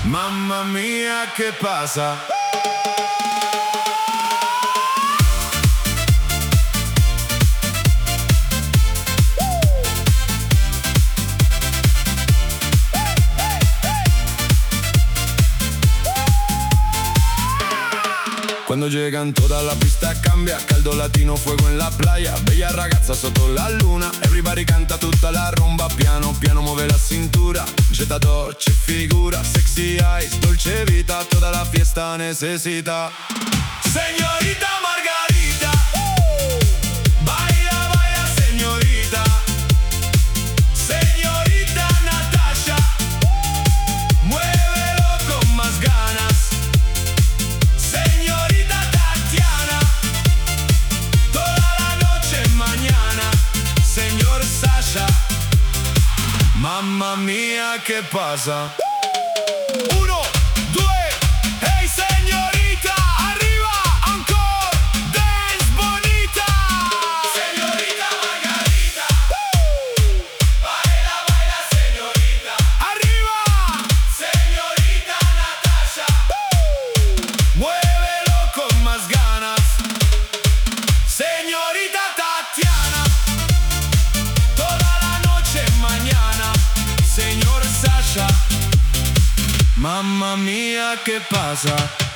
Mamma mia, che pasa? Cuando llegan toda la pista cambia, caldo latino, fuego en la playa, bella ragazza sotto la luna. Everybody canta tutta la rumba, piano piano muove la cintura. Jetta dolce figura, sexy eyes, dolce vita, toda la fiesta necesita. Señorita Margarita, baila, baila, señorita. Señorita Natasha, muévelo con más ganas. Señorita Tatiana, toda la noche mañana. Señor Sasha, mamma mia, che pasa? Uno, due, hey señorita, arriba, ancora, dance bonita. Señorita Margarita, baila, baila, señorita. Arriba, señorita Natasha, muévelo con más ganas. Señorita Tatiana, toda la noche mañana. Señor Sasha, mamma mia, che pasa?